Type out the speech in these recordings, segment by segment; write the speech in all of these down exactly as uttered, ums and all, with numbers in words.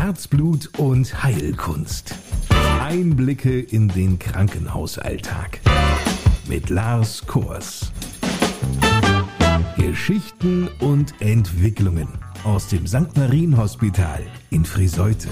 Herzblut und Heilkunst. Einblicke in den Krankenhausalltag mit Lars Kors. Geschichten und Entwicklungen aus dem Sankt Marien Hospital in Friseute.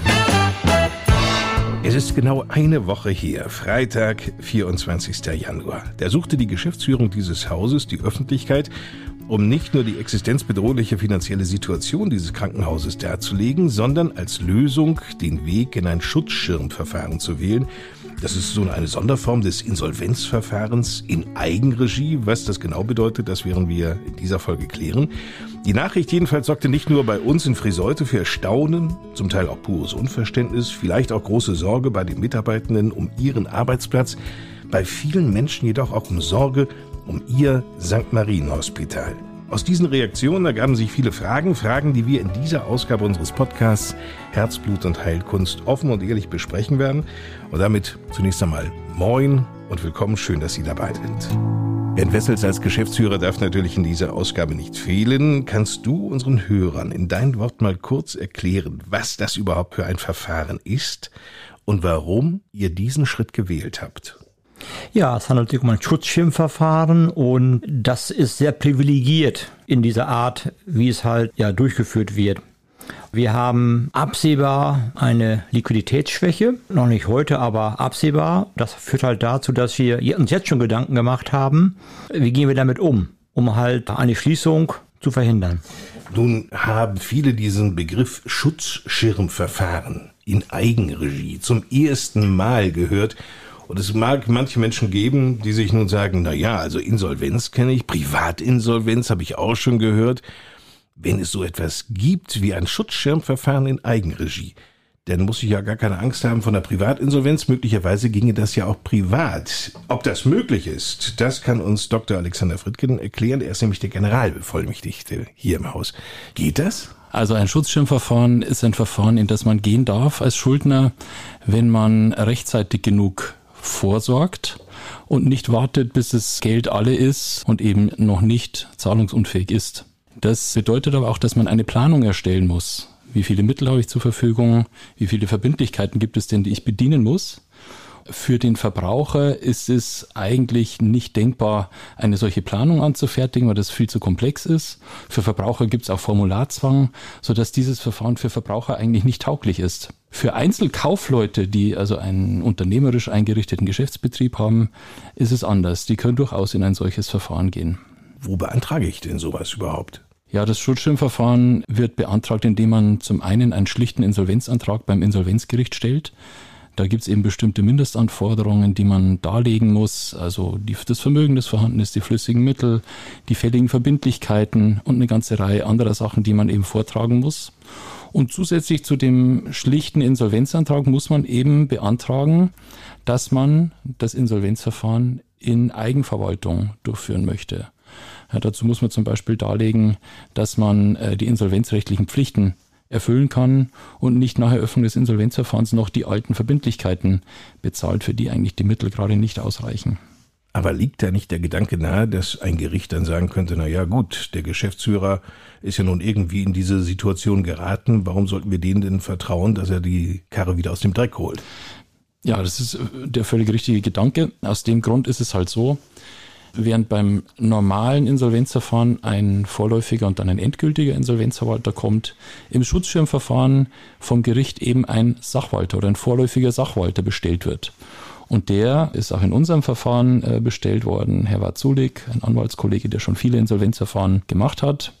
Es ist genau eine Woche her, Freitag, vierundzwanzigster Januar. Da suchte die Geschäftsführung dieses Hauses die Öffentlichkeit, um nicht nur die existenzbedrohliche finanzielle Situation dieses Krankenhauses darzulegen, sondern als Lösung den Weg in ein Schutzschirmverfahren zu wählen. Das ist so eine Sonderform des Insolvenzverfahrens in Eigenregie. Was das genau bedeutet, das werden wir in dieser Folge klären. Die Nachricht jedenfalls sorgte nicht nur bei uns in Friseute für Erstaunen, zum Teil auch pures Unverständnis, vielleicht auch große Sorge bei den Mitarbeitenden um ihren Arbeitsplatz, bei vielen Menschen jedoch auch um Sorge um ihr Sankt Marien Hospital. Aus diesen Reaktionen ergaben sich viele Fragen, Fragen, die wir in dieser Ausgabe unseres Podcasts Herzblut und Heilkunst offen und ehrlich besprechen werden. Und damit zunächst einmal moin und willkommen, schön, dass Sie dabei sind. Bernd Wessels als Geschäftsführer darf natürlich in dieser Ausgabe nicht fehlen. Kannst du unseren Hörern in deinen Worten mal kurz erklären, was das überhaupt für ein Verfahren ist und warum ihr diesen Schritt gewählt habt? Ja, es handelt sich um ein Schutzschirmverfahren und das ist sehr privilegiert in dieser Art, wie es halt ja durchgeführt wird. Wir haben absehbar eine Liquiditätsschwäche, noch nicht heute, aber absehbar. Das führt halt dazu, dass wir uns jetzt schon Gedanken gemacht haben, wie gehen wir damit um, um halt eine Schließung zu verhindern. Nun haben viele diesen Begriff Schutzschirmverfahren in Eigenregie zum ersten Mal gehört. Und es mag manche Menschen geben, die sich nun sagen, na ja, also Insolvenz kenne ich, Privatinsolvenz habe ich auch schon gehört. Wenn es so etwas gibt wie ein Schutzschirmverfahren in Eigenregie, dann muss ich ja gar keine Angst haben vor einer Privatinsolvenz. Möglicherweise ginge das ja auch privat. Ob das möglich ist, das kann uns Doktor Alexander Frittgen erklären. Er ist nämlich der Generalbevollmächtigte hier im Haus. Geht das? Also ein Schutzschirmverfahren ist ein Verfahren, in das man gehen darf als Schuldner, wenn man rechtzeitig genug vorsorgt und nicht wartet, bis das Geld alle ist und eben noch nicht zahlungsunfähig ist. Das bedeutet aber auch, dass man eine Planung erstellen muss. Wie viele Mittel habe ich zur Verfügung? Wie viele Verbindlichkeiten gibt es denn, die ich bedienen muss? Für den Verbraucher ist es eigentlich nicht denkbar, eine solche Planung anzufertigen, weil das viel zu komplex ist. Für Verbraucher gibt es auch Formularzwang, sodass dieses Verfahren für Verbraucher eigentlich nicht tauglich ist. Für Einzelkaufleute, die also einen unternehmerisch eingerichteten Geschäftsbetrieb haben, ist es anders. Die können durchaus in ein solches Verfahren gehen. Wo beantrage ich denn sowas überhaupt? Ja, das Schutzschirmverfahren wird beantragt, indem man zum einen einen schlichten Insolvenzantrag beim Insolvenzgericht stellt. Da gibt es eben bestimmte Mindestanforderungen, die man darlegen muss, also die, das Vermögen, das vorhanden ist, die flüssigen Mittel, die fälligen Verbindlichkeiten und eine ganze Reihe anderer Sachen, die man eben vortragen muss. Und zusätzlich zu dem schlichten Insolvenzantrag muss man eben beantragen, dass man das Insolvenzverfahren in Eigenverwaltung durchführen möchte. Ja, dazu muss man zum Beispiel darlegen, dass man äh, die insolvenzrechtlichen Pflichten erfüllen kann und nicht nach Eröffnung des Insolvenzverfahrens noch die alten Verbindlichkeiten bezahlt, für die eigentlich die Mittel gerade nicht ausreichen. Aber liegt da nicht der Gedanke nahe, dass ein Gericht dann sagen könnte, na ja gut, der Geschäftsführer ist ja nun irgendwie in diese Situation geraten, warum sollten wir denen denn vertrauen, dass er die Karre wieder aus dem Dreck holt? Ja, das ist der völlig richtige Gedanke. Aus dem Grund ist es halt so, während beim normalen Insolvenzverfahren ein vorläufiger und dann ein endgültiger Insolvenzverwalter kommt, im Schutzschirmverfahren vom Gericht eben ein Sachwalter oder ein vorläufiger Sachwalter bestellt wird. Und der ist auch in unserem Verfahren äh, bestellt worden, Herr Watzulik, ein Anwaltskollege, der schon viele Insolvenzverfahren gemacht hat.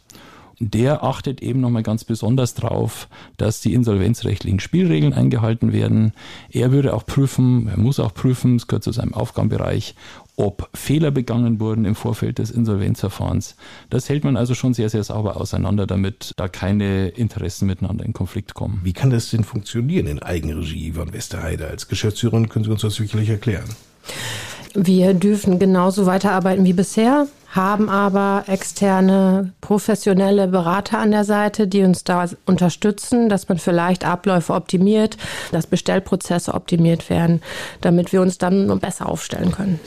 Der achtet eben nochmal ganz besonders drauf, dass die insolvenzrechtlichen Spielregeln eingehalten werden. Er würde auch prüfen, er muss auch prüfen, es gehört zu seinem Aufgabenbereich, ob Fehler begangen wurden im Vorfeld des Insolvenzverfahrens. Das hält man also schon sehr, sehr sauber auseinander, damit da keine Interessen miteinander in Konflikt kommen. Wie kann das denn funktionieren in Eigenregie, Yvonne Westerheide? Als Geschäftsführerin können Sie uns das sicherlich erklären. Wir dürfen genauso weiterarbeiten wie bisher, haben aber externe professionelle Berater an der Seite, die uns da unterstützen, dass man vielleicht Abläufe optimiert, dass Bestellprozesse optimiert werden, damit wir uns dann noch besser aufstellen können.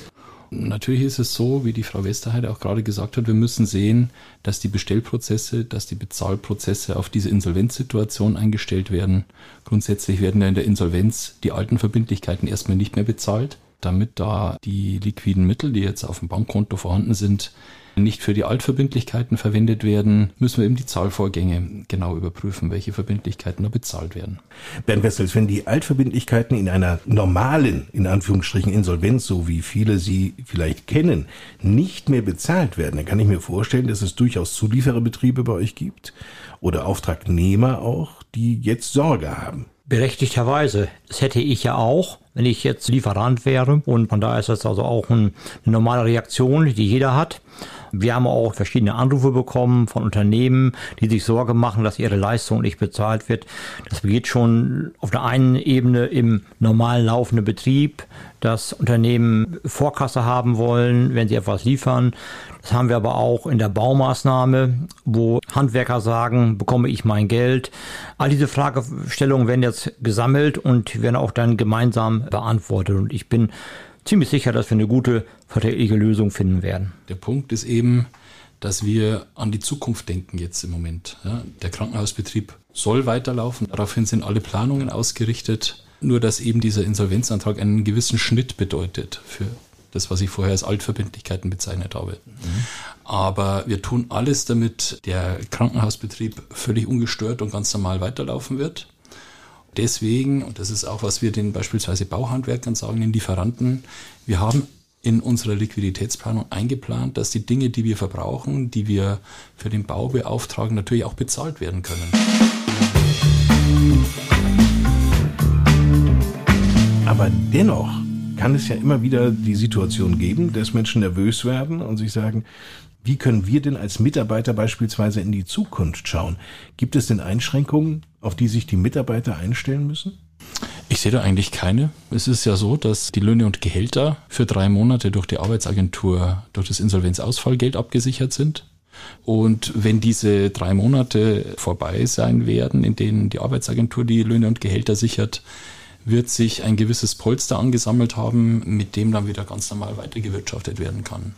Natürlich ist es so, wie die Frau Westerheide auch gerade gesagt hat, wir müssen sehen, dass die Bestellprozesse, dass die Bezahlprozesse auf diese Insolvenzsituation eingestellt werden. Grundsätzlich werden ja in der Insolvenz die alten Verbindlichkeiten erstmal nicht mehr bezahlt, damit da die liquiden Mittel, die jetzt auf dem Bankkonto vorhanden sind, nicht für die Altverbindlichkeiten verwendet werden, müssen wir eben die Zahlvorgänge genau überprüfen, welche Verbindlichkeiten da bezahlt werden. Bernd Wessels, wenn die Altverbindlichkeiten in einer normalen, in Anführungsstrichen, Insolvenz, so wie viele sie vielleicht kennen, nicht mehr bezahlt werden, dann kann ich mir vorstellen, dass es durchaus Zuliefererbetriebe bei euch gibt oder Auftragnehmer auch, die jetzt Sorge haben. Berechtigterweise. Das hätte ich ja auch, wenn ich jetzt Lieferant wäre. Und von daher ist das also auch ein, eine normale Reaktion, die jeder hat. Wir haben auch verschiedene Anrufe bekommen von Unternehmen, die sich Sorge machen, dass ihre Leistung nicht bezahlt wird. Das geht schon auf der einen Ebene im normal laufenden Betrieb, dass Unternehmen Vorkasse haben wollen, wenn sie etwas liefern. Das haben wir aber auch in der Baumaßnahme, wo Handwerker sagen, bekomme ich mein Geld. All diese Fragestellungen werden jetzt gesammelt und werden auch dann gemeinsam beantwortet. Und ich bin ziemlich sicher, dass wir eine gute verträgliche Lösung finden werden. Der Punkt ist eben, dass wir an die Zukunft denken jetzt im Moment. Ja, der Krankenhausbetrieb soll weiterlaufen. Daraufhin sind alle Planungen ausgerichtet. Nur, dass eben dieser Insolvenzantrag einen gewissen Schnitt bedeutet für das, was ich vorher als Altverbindlichkeiten bezeichnet habe. Mhm. Aber wir tun alles, damit der Krankenhausbetrieb völlig ungestört und ganz normal weiterlaufen wird. Deswegen, und das ist auch, was wir den beispielsweise Bauhandwerkern sagen, den Lieferanten, wir haben in unserer Liquiditätsplanung eingeplant, dass die Dinge, die wir verbrauchen, die wir für den Bau beauftragen, natürlich auch bezahlt werden können. Aber dennoch kann es ja immer wieder die Situation geben, dass Menschen nervös werden und sich sagen, wie können wir denn als Mitarbeiter beispielsweise in die Zukunft schauen? Gibt es denn Einschränkungen, auf die sich die Mitarbeiter einstellen müssen? Ich sehe da eigentlich keine. Es ist ja so, dass die Löhne und Gehälter für drei Monate durch die Arbeitsagentur, durch das Insolvenzausfallgeld abgesichert sind. Und wenn diese drei Monate vorbei sein werden, in denen die Arbeitsagentur die Löhne und Gehälter sichert, wird sich ein gewisses Polster angesammelt haben, mit dem dann wieder ganz normal weitergewirtschaftet werden kann.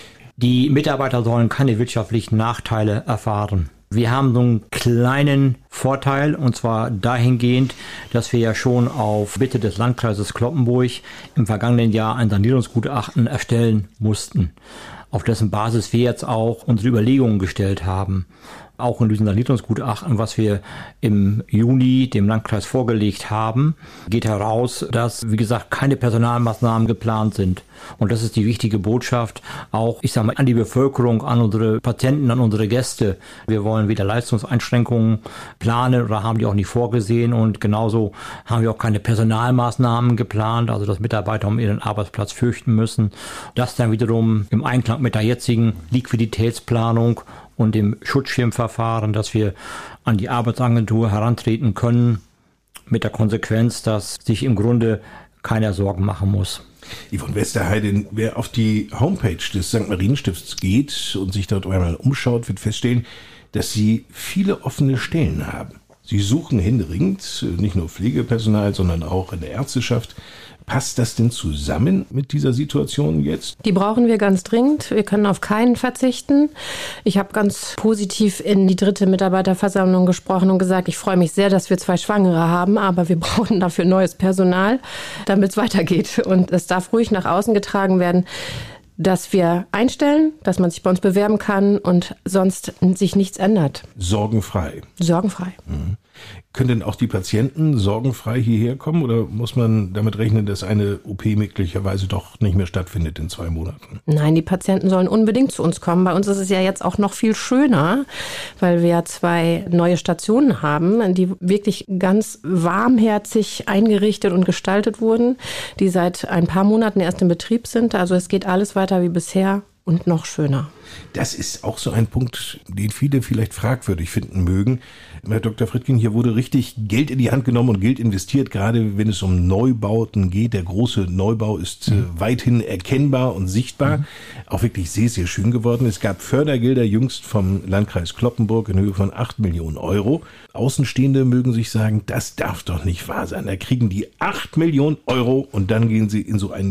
Die Mitarbeiter sollen keine wirtschaftlichen Nachteile erfahren. Wir haben so einen kleinen Vorteil, und zwar dahingehend, dass wir ja schon auf Bitte des Landkreises Cloppenburg im vergangenen Jahr ein Sanierungsgutachten erstellen mussten, auf dessen Basis wir jetzt auch unsere Überlegungen gestellt haben. Auch in diesem Sanierungsgutachten, was wir im Juni dem Landkreis vorgelegt haben, geht heraus, dass, wie gesagt, keine Personalmaßnahmen geplant sind. Und das ist die wichtige Botschaft, auch, ich sage mal, an die Bevölkerung, an unsere Patienten, an unsere Gäste. Wir wollen weder Leistungseinschränkungen planen oder haben die auch nicht vorgesehen. Und genauso haben wir auch keine Personalmaßnahmen geplant, also dass Mitarbeiter um ihren Arbeitsplatz fürchten müssen. Das dann wiederum im Einklang mit der jetzigen Liquiditätsplanung und dem Schutzschirmverfahren, dass wir an die Arbeitsagentur herantreten können, mit der Konsequenz, dass sich im Grunde keiner Sorgen machen muss. Yvonne Westerheide, wer auf die Homepage des Sankt Marienstifts geht und sich dort einmal umschaut, wird feststellen, dass sie viele offene Stellen haben. Sie suchen händeringend nicht nur Pflegepersonal, sondern auch in der Ärzteschaft. Passt das denn zusammen mit dieser Situation jetzt? Die brauchen wir ganz dringend. Wir können auf keinen verzichten. Ich habe ganz positiv in die dritte Mitarbeiterversammlung gesprochen und gesagt, ich freue mich sehr, dass wir zwei Schwangere haben, aber wir brauchen dafür neues Personal, damit es weitergeht. Und es darf ruhig nach außen getragen werden, dass wir einstellen, dass man sich bei uns bewerben kann und sonst sich nichts ändert. Sorgenfrei. Sorgenfrei. Mhm. Können denn auch die Patienten sorgenfrei hierher kommen oder muss man damit rechnen, dass eine O P möglicherweise doch nicht mehr stattfindet in zwei Monaten? Nein, die Patienten sollen unbedingt zu uns kommen. Bei uns ist es ja jetzt auch noch viel schöner, weil wir zwei neue Stationen haben, die wirklich ganz warmherzig eingerichtet und gestaltet wurden, die seit ein paar Monaten erst in Betrieb sind. Also es geht alles weiter wie bisher. Und noch schöner. Das ist auch so ein Punkt, den viele vielleicht fragwürdig finden mögen. Herr Doktor Friedkin, hier wurde richtig Geld in die Hand genommen und Geld investiert, gerade wenn es um Neubauten geht. Der große Neubau ist mhm. weithin erkennbar und sichtbar. Mhm. Auch wirklich sehr, sehr schön geworden. Es gab Fördergelder jüngst vom Landkreis Cloppenburg in Höhe von acht Millionen Euro. Außenstehende mögen sich sagen, das darf doch nicht wahr sein. Da kriegen die acht Millionen Euro und dann gehen sie in so einen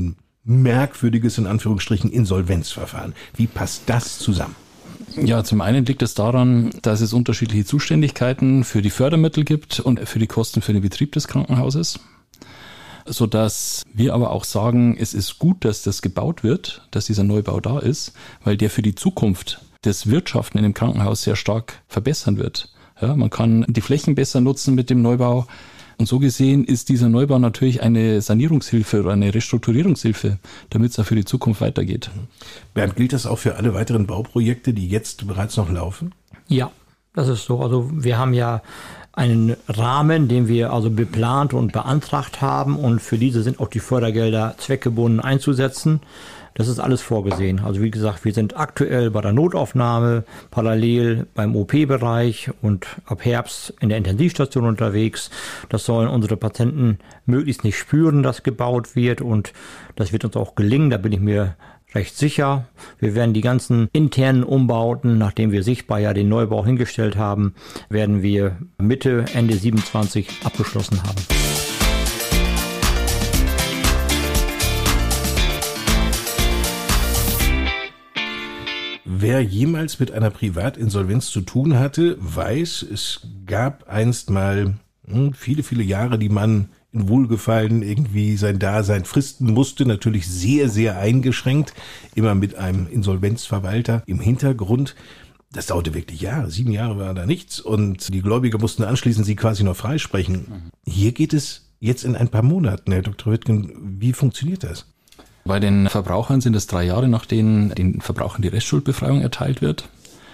merkwürdiges, in Anführungsstrichen, Insolvenzverfahren. Wie passt das zusammen? Ja, zum einen liegt es daran, dass es unterschiedliche Zuständigkeiten für die Fördermittel gibt und für die Kosten für den Betrieb des Krankenhauses, sodass wir aber auch sagen, es ist gut, dass das gebaut wird, dass dieser Neubau da ist, weil der für die Zukunft das Wirtschaften in dem Krankenhaus sehr stark verbessern wird. Ja, man kann die Flächen besser nutzen mit dem Neubau. Und so gesehen ist dieser Neubau natürlich eine Sanierungshilfe oder eine Restrukturierungshilfe, damit es auch für die Zukunft weitergeht. Bernd, gilt das auch für alle weiteren Bauprojekte, die jetzt bereits noch laufen? Ja, das ist so. Also wir haben ja einen Rahmen, den wir also beplant und beantragt haben, und für diese sind auch die Fördergelder zweckgebunden einzusetzen. Das ist alles vorgesehen. Also wie gesagt, wir sind aktuell bei der Notaufnahme, parallel beim O P-Bereich und ab Herbst in der Intensivstation unterwegs. Das sollen unsere Patienten möglichst nicht spüren, dass gebaut wird, und das wird uns auch gelingen, da bin ich mir recht sicher. Wir werden die ganzen internen Umbauten, nachdem wir sichtbar ja den Neubau hingestellt haben, werden wir Mitte, Ende siebenundzwanzig abgeschlossen haben. Wer jemals mit einer Privatinsolvenz zu tun hatte, weiß, es gab einst mal hm, viele, viele Jahre, die man in Wohlgefallen irgendwie sein Dasein fristen musste, natürlich sehr, sehr eingeschränkt, immer mit einem Insolvenzverwalter im Hintergrund. Das dauerte wirklich Jahre, sieben Jahre war da nichts, und die Gläubiger mussten anschließend sie quasi noch freisprechen. Hier geht es jetzt in ein paar Monaten, Herr Doktor Wittgen. Wie funktioniert das? Bei den Verbrauchern sind es drei Jahre, nachdem den Verbrauchern die Restschuldbefreiung erteilt wird.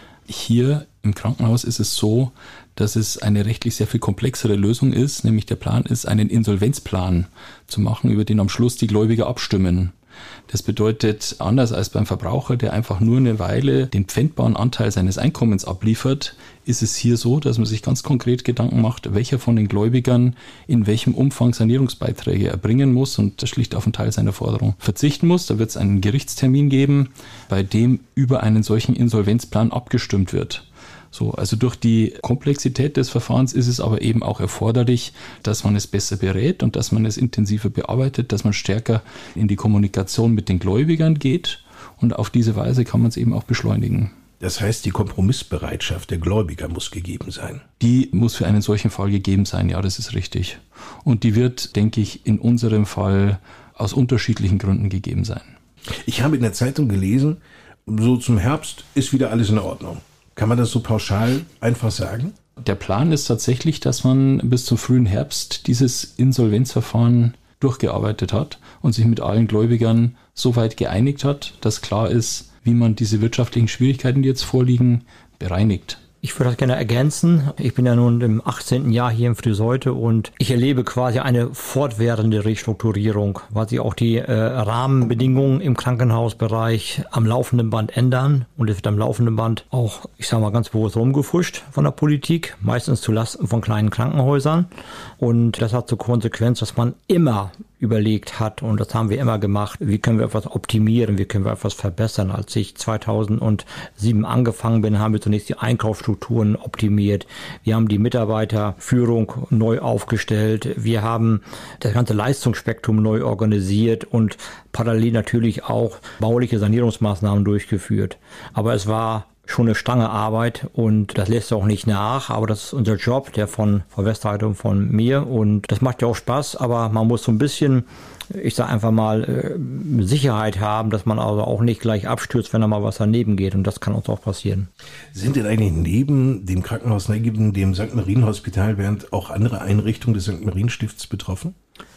Hier im Krankenhaus ist es so, dass es eine rechtlich sehr viel komplexere Lösung ist, nämlich der Plan ist, einen Insolvenzplan zu machen, über den am Schluss die Gläubiger abstimmen. Das bedeutet, anders als beim Verbraucher, der einfach nur eine Weile den pfändbaren Anteil seines Einkommens abliefert, ist es hier so, dass man sich ganz konkret Gedanken macht, welcher von den Gläubigern in welchem Umfang Sanierungsbeiträge erbringen muss und schlicht auf einen Teil seiner Forderung verzichten muss. Da wird es einen Gerichtstermin geben, bei dem über einen solchen Insolvenzplan abgestimmt wird. So, also durch die Komplexität des Verfahrens ist es aber eben auch erforderlich, dass man es besser berät und dass man es intensiver bearbeitet, dass man stärker in die Kommunikation mit den Gläubigern geht, und auf diese Weise kann man es eben auch beschleunigen. Das heißt, die Kompromissbereitschaft der Gläubiger muss gegeben sein. Die muss für einen solchen Fall gegeben sein, ja, das ist richtig. Und die wird, denke ich, in unserem Fall aus unterschiedlichen Gründen gegeben sein. Ich habe in der Zeitung gelesen, so zum Herbst ist wieder alles in Ordnung. Kann man das so pauschal einfach sagen? Der Plan ist tatsächlich, dass man bis zum frühen Herbst dieses Insolvenzverfahren durchgearbeitet hat und sich mit allen Gläubigern so weit geeinigt hat, dass klar ist, wie man diese wirtschaftlichen Schwierigkeiten, die jetzt vorliegen, bereinigt. Ich würde das gerne ergänzen. Ich bin ja nun im achtzehnten Jahr hier in Friseute, und ich erlebe quasi eine fortwährende Restrukturierung, weil sich auch die äh, Rahmenbedingungen im Krankenhausbereich am laufenden Band ändern, und es wird am laufenden Band auch, ich sage mal ganz bewusst, rumgefuscht von der Politik, meistens zulasten von kleinen Krankenhäusern, und das hat zur Konsequenz, dass man immer überlegt hat, und das haben wir immer gemacht, wie können wir etwas optimieren, wie können wir etwas verbessern. Als ich zweitausendsieben angefangen bin, haben wir zunächst die Einkaufsstrukturen optimiert. Wir haben die Mitarbeiterführung neu aufgestellt. Wir haben das ganze Leistungsspektrum neu organisiert und parallel natürlich auch bauliche Sanierungsmaßnahmen durchgeführt. Aber es war schon eine Stange Arbeit, und das lässt auch nicht nach, aber das ist unser Job, der von Frau Westerheide und von mir, und das macht ja auch Spaß, aber man muss so ein bisschen, ich sage einfach mal, Sicherheit haben, dass man also auch nicht gleich abstürzt, wenn da mal was daneben geht, und das kann uns auch passieren. Sind denn eigentlich neben dem Krankenhaus, neben dem Sankt Marien-Hospital, während auch andere Einrichtungen des Sankt Marien-Stifts betroffen?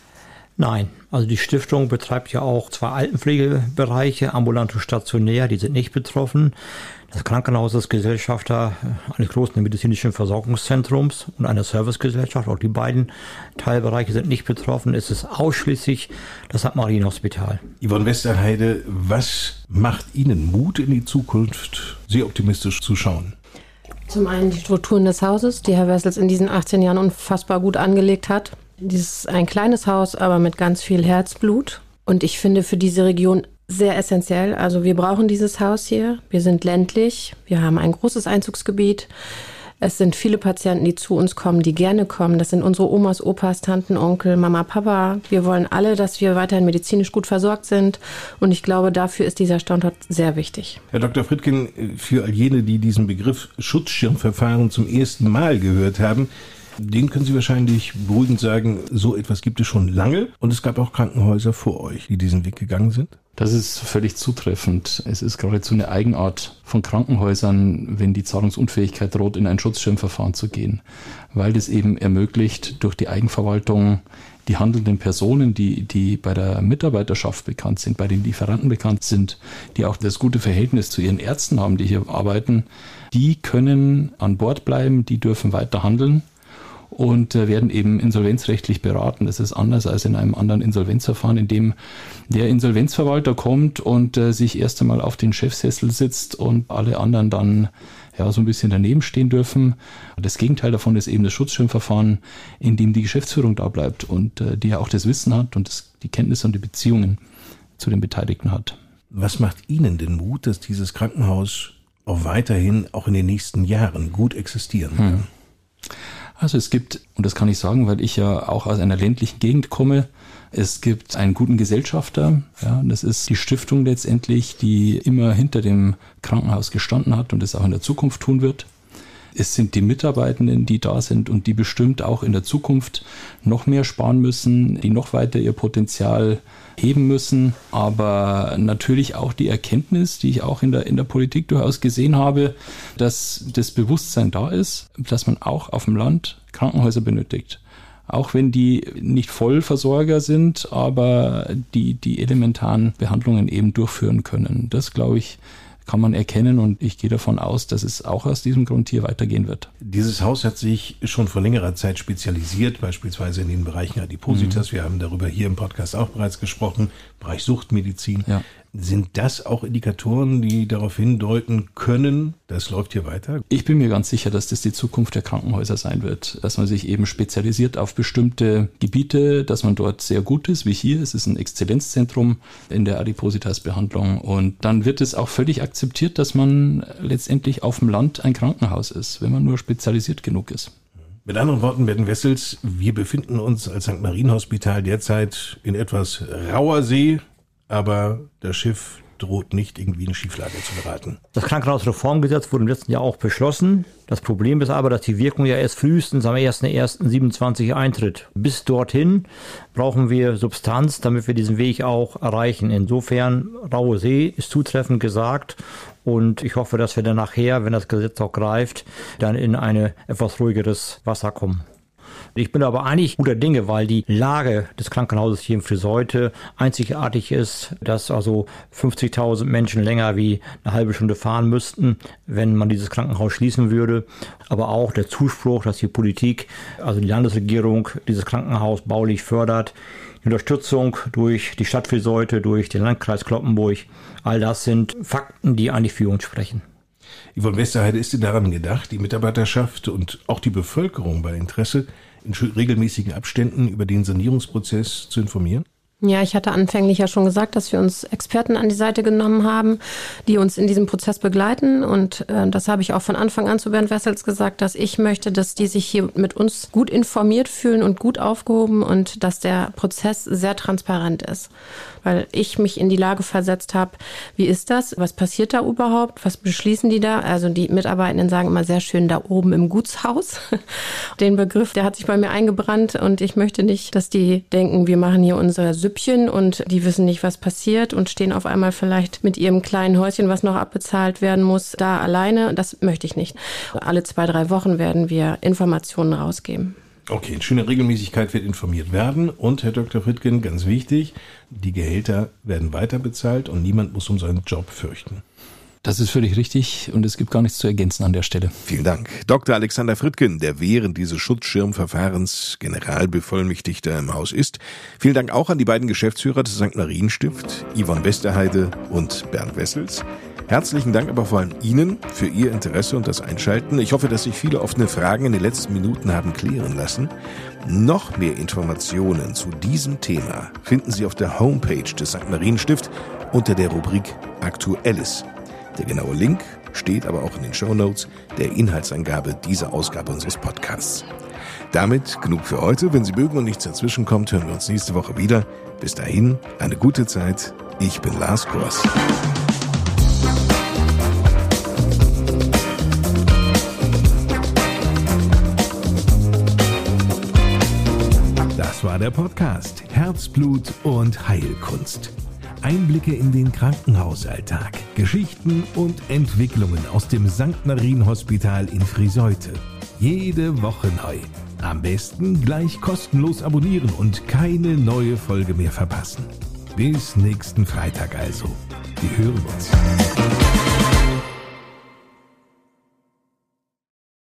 Nein, also die Stiftung betreibt ja auch zwei Altenpflegebereiche, ambulant und stationär, die sind nicht betroffen. Das Krankenhaus ist Gesellschafter eines großen medizinischen Versorgungszentrums und einer Servicegesellschaft. Auch die beiden Teilbereiche sind nicht betroffen. Es ist ausschließlich das Sankt Marien-Hospital. Yvonne Westerheide, was macht Ihnen Mut, in die Zukunft sehr optimistisch zu schauen? Zum einen die Strukturen des Hauses, die Herr Wessels in diesen achtzehn Jahren unfassbar gut angelegt hat. Dieses ist ein kleines Haus, aber mit ganz viel Herzblut. Und ich finde für diese Region sehr essentiell. Also wir brauchen dieses Haus hier. Wir sind ländlich. Wir haben ein großes Einzugsgebiet. Es sind viele Patienten, die zu uns kommen, die gerne kommen. Das sind unsere Omas, Opas, Tanten, Onkel, Mama, Papa. Wir wollen alle, dass wir weiterhin medizinisch gut versorgt sind. Und ich glaube, dafür ist dieser Standort sehr wichtig. Herr Doktor Friedkin, für all jene, die diesen Begriff Schutzschirmverfahren zum ersten Mal gehört haben, denen können Sie wahrscheinlich beruhigend sagen, so etwas gibt es schon lange und es gab auch Krankenhäuser vor euch, die diesen Weg gegangen sind? Das ist völlig zutreffend. Es ist geradezu eine Eigenart von Krankenhäusern, wenn die Zahlungsunfähigkeit droht, in ein Schutzschirmverfahren zu gehen, weil das eben ermöglicht, durch die Eigenverwaltung die handelnden Personen, die, die bei der Mitarbeiterschaft bekannt sind, bei den Lieferanten bekannt sind, die auch das gute Verhältnis zu ihren Ärzten haben, die hier arbeiten, die können an Bord bleiben, die dürfen weiter handeln und werden eben insolvenzrechtlich beraten. Das ist anders als in einem anderen Insolvenzverfahren, in dem der Insolvenzverwalter kommt und äh, sich erst einmal auf den Chefsessel sitzt und alle anderen dann ja so ein bisschen daneben stehen dürfen. Das Gegenteil davon ist eben das Schutzschirmverfahren, in dem die Geschäftsführung da bleibt und äh, die ja auch das Wissen hat und das, die Kenntnisse und die Beziehungen zu den Beteiligten hat. Was macht Ihnen denn Mut, dass dieses Krankenhaus auch weiterhin, auch in den nächsten Jahren gut existieren kann? Hm. Also es gibt, und das kann ich sagen, weil ich ja auch aus einer ländlichen Gegend komme, es gibt einen guten Gesellschafter, ja, das ist die Stiftung letztendlich, die immer hinter dem Krankenhaus gestanden hat und es auch in der Zukunft tun wird. Es sind die Mitarbeitenden, die da sind und die bestimmt auch in der Zukunft noch mehr sparen müssen, die noch weiter ihr Potenzial heben müssen. Aber natürlich auch die Erkenntnis, die ich auch in der, in der Politik durchaus gesehen habe, dass das Bewusstsein da ist, dass man auch auf dem Land Krankenhäuser benötigt. Auch wenn die nicht Vollversorger sind, aber die, die elementaren Behandlungen eben durchführen können. Das, glaube ich, kann man erkennen und ich gehe davon aus, dass es auch aus diesem Grund hier weitergehen wird. Dieses Haus hat sich schon vor längerer Zeit spezialisiert, beispielsweise in den Bereichen Adipositas. Mhm. Wir haben darüber hier im Podcast auch bereits gesprochen, Bereich Suchtmedizin. Ja. Sind das auch Indikatoren, die darauf hindeuten können, das läuft hier weiter? Ich bin mir ganz sicher, dass das die Zukunft der Krankenhäuser sein wird, dass man sich eben spezialisiert auf bestimmte Gebiete, dass man dort sehr gut ist, wie hier. Es ist ein Exzellenzzentrum in der Adipositas-Behandlung und dann wird es auch völlig akzeptiert, dass man letztendlich auf dem Land ein Krankenhaus ist, wenn man nur spezialisiert genug ist. Mit anderen Worten, Bernd Wessels, wir befinden uns als Sankt Marien Hospital derzeit in etwas rauer See, aber das Schiff droht nicht irgendwie in Schieflage zu geraten. Das Krankenhausreformgesetz wurde im letzten Jahr auch beschlossen. Das Problem ist aber, dass die Wirkung ja erst frühestens am ersten ersten siebenundzwanzig eintritt. Bis dorthin brauchen wir Substanz, damit wir diesen Weg auch erreichen. Insofern, raue See ist zutreffend gesagt. Und ich hoffe, dass wir dann nachher, wenn das Gesetz auch greift, dann in ein etwas ruhigeres Wasser kommen. Ich bin aber eigentlich guter Dinge, weil die Lage des Krankenhauses hier in Friseute einzigartig ist, dass also fünfzigtausend Menschen länger wie eine halbe Stunde fahren müssten, wenn man dieses Krankenhaus schließen würde. Aber auch der Zuspruch, dass die Politik, also die Landesregierung, dieses Krankenhaus baulich fördert. Die Unterstützung durch die Stadt Friseute, durch den Landkreis Cloppenburg, all das sind Fakten, die eigentlich für uns sprechen. Yvonne Westerheide, ist denn daran gedacht, die Mitarbeiterschaft und auch die Bevölkerung bei Interesse in regelmäßigen Abständen über den Sanierungsprozess zu informieren? Ja, ich hatte anfänglich ja schon gesagt, dass wir uns Experten an die Seite genommen haben, die uns in diesem Prozess begleiten. Und äh, das habe ich auch von Anfang an zu Bernd Wessels gesagt, dass ich möchte, dass die sich hier mit uns gut informiert fühlen und gut aufgehoben und dass der Prozess sehr transparent ist. Weil ich mich in die Lage versetzt habe, wie ist das? Was passiert da überhaupt? Was beschließen die da? Also die Mitarbeitenden sagen immer sehr schön, da oben im Gutshaus. Den Begriff, der hat sich bei mir eingebrannt und ich möchte nicht, dass die denken, wir machen hier unsere Süppchen und die wissen nicht, was passiert und stehen auf einmal vielleicht mit ihrem kleinen Häuschen, was noch abbezahlt werden muss, da alleine. Das möchte ich nicht. Alle zwei, drei Wochen werden wir Informationen rausgeben. Okay, in schöner Regelmäßigkeit wird informiert werden und, Herr Doktor Friedkin, ganz wichtig, die Gehälter werden weiter bezahlt und niemand muss um seinen Job fürchten. Das ist völlig richtig und es gibt gar nichts zu ergänzen an der Stelle. Vielen Dank. Doktor Alexander Friedkin, der während dieses Schutzschirmverfahrens Generalbevollmächtigter im Haus ist. Vielen Dank auch an die beiden Geschäftsführer des Sankt Marien Stift, Yvonne Westerheide und Bernd Wessels. Herzlichen Dank aber vor allem Ihnen für Ihr Interesse und das Einschalten. Ich hoffe, dass sich viele offene Fragen in den letzten Minuten haben klären lassen. Noch mehr Informationen zu diesem Thema finden Sie auf der Homepage des Sankt Marien Stift unter der Rubrik Aktuelles. Der genaue Link steht aber auch in den Shownotes der Inhaltsangabe dieser Ausgabe unseres Podcasts. Damit genug für heute. Wenn Sie mögen und nichts dazwischen kommt, hören wir uns nächste Woche wieder. Bis dahin, eine gute Zeit. Ich bin Lars Kors. Das war der Podcast Herzblut und Heilkunst. Einblicke in den Krankenhausalltag, Geschichten und Entwicklungen aus dem Sankt Marien Hospital in Friseute. Jede Woche neu. Am besten gleich kostenlos abonnieren und keine neue Folge mehr verpassen. Bis nächsten Freitag also. Wir hören uns.